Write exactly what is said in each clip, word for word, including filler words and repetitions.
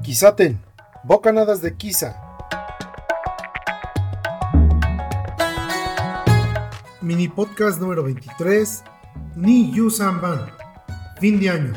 Quizaten, bocanadas de quiza. Mini podcast número veintitrés, Ni Yusan Ban, fin de año.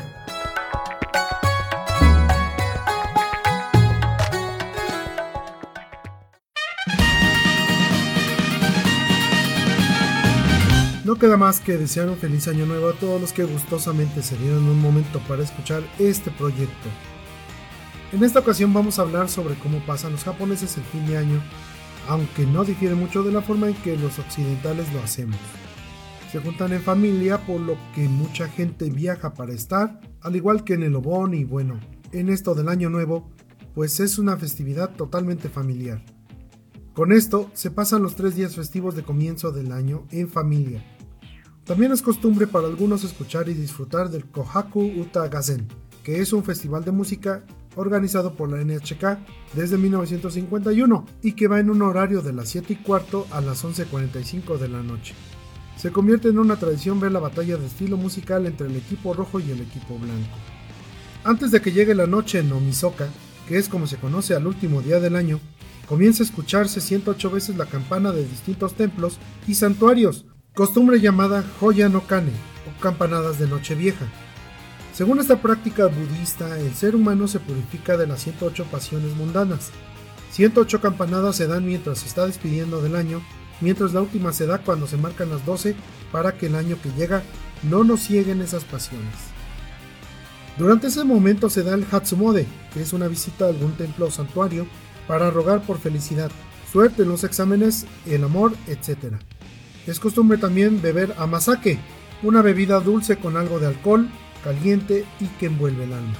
No queda más que desear un feliz año nuevo a todos los que gustosamente se dieron un momento para escuchar este proyecto. En esta ocasión vamos a hablar sobre cómo pasan los japoneses el fin de año, aunque no difiere mucho de la forma en que los occidentales lo hacemos. Se juntan en familia, por lo que mucha gente viaja para estar, al igual que en el Obon y bueno, en esto del año nuevo, pues es una festividad totalmente familiar. Con esto se pasan los tres días festivos de comienzo del año en familia. También es costumbre para algunos escuchar y disfrutar del Kohaku Uta Gazen, que es un festival de música organizado por la N H K desde mil novecientos cincuenta y uno y que va en un horario de las siete y cuarto a las once cuarenta y cinco de la noche. Se convierte en una tradición ver la batalla de estilo musical entre el equipo rojo y el equipo blanco. Antes de que llegue la noche no Misoka, que es como se conoce al último día del año, comienza a escucharse ciento ocho veces la campana de distintos templos y santuarios, costumbre llamada Hoya no Kane o campanadas de Nochevieja. Según esta práctica budista, el ser humano se purifica de las ciento ocho pasiones mundanas. ciento ocho campanadas se dan mientras se está despidiendo del año, mientras la última se da cuando se marcan las doce para que el año que llega no nos cieguen esas pasiones. Durante ese momento se da el Hatsumode, que es una visita a algún templo o santuario para rogar por felicidad, suerte en los exámenes, el amor, etcétera. Es costumbre también beber amasake, una bebida dulce con algo de alcohol, caliente y que envuelve el alma.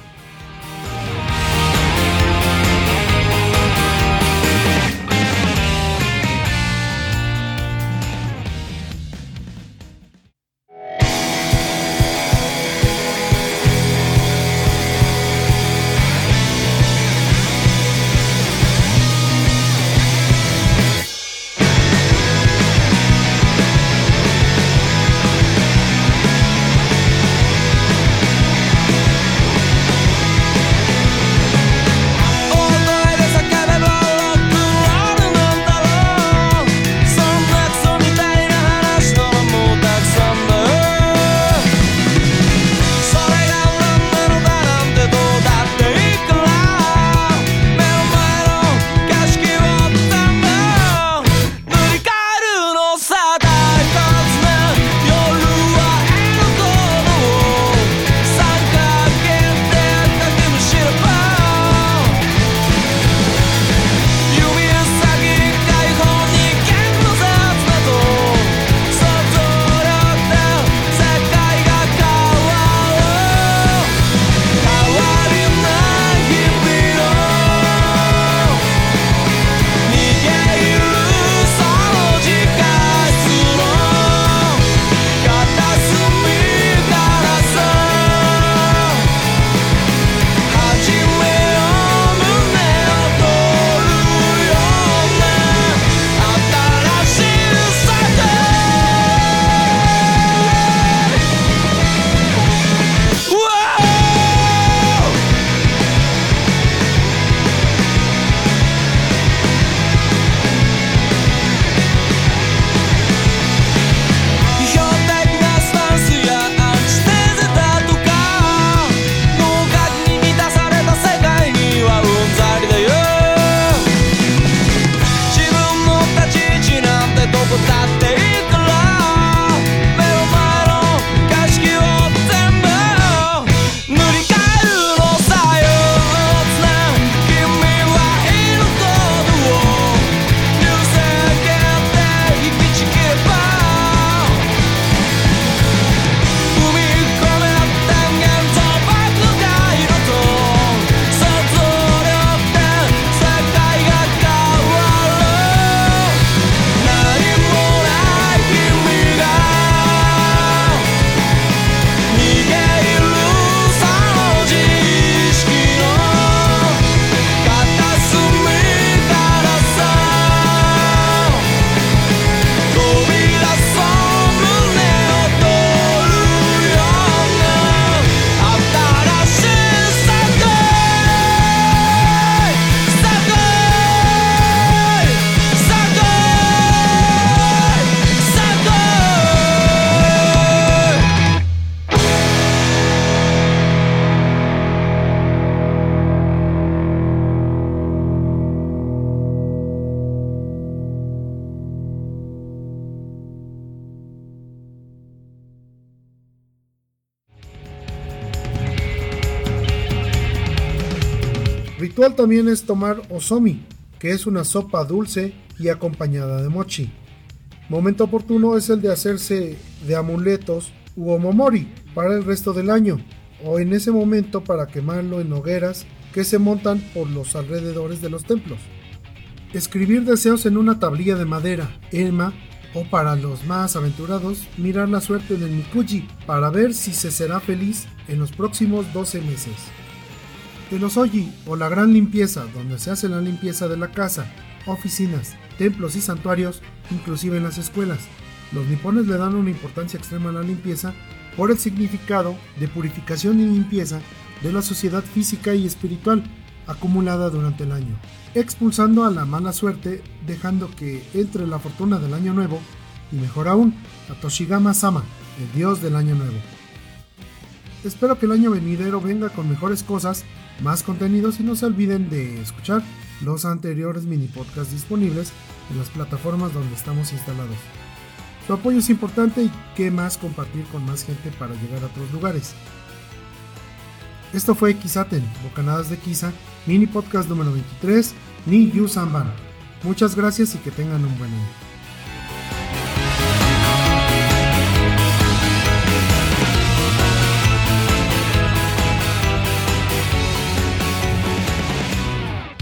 ritual también es tomar osomi, que es una sopa dulce y acompañada de mochi. Momento oportuno es el de hacerse de amuletos u omomori para el resto del año, o en ese momento para quemarlo en hogueras que se montan por los alrededores de los templos. Escribir deseos en una tablilla de madera, elma, o para los más aventurados, mirar la suerte del mikuji para ver si se será feliz en los próximos doce meses. El osoji, o la gran limpieza, donde se hace la limpieza de la casa, oficinas, templos y santuarios, inclusive en las escuelas. Los nipones le dan una importancia extrema a la limpieza por el significado de purificación y limpieza de la sociedad física y espiritual acumulada durante el año, expulsando a la mala suerte, dejando que entre la fortuna del año nuevo, y mejor aún, a Toshigama-sama, el dios del año nuevo. Espero que el año venidero venga con mejores cosas, más contenidos, y no se olviden de escuchar los anteriores mini podcasts disponibles en las plataformas donde estamos instalados. Su apoyo es importante y qué más compartir con más gente para llegar a otros lugares. Esto fue Kisaten, Bocanadas de Kisa, mini podcast número veintitrés, ni Yu Sanban. Muchas gracias y que tengan un buen año.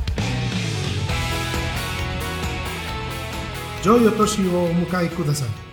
Yo Yotoshi o Mukai Kudasai.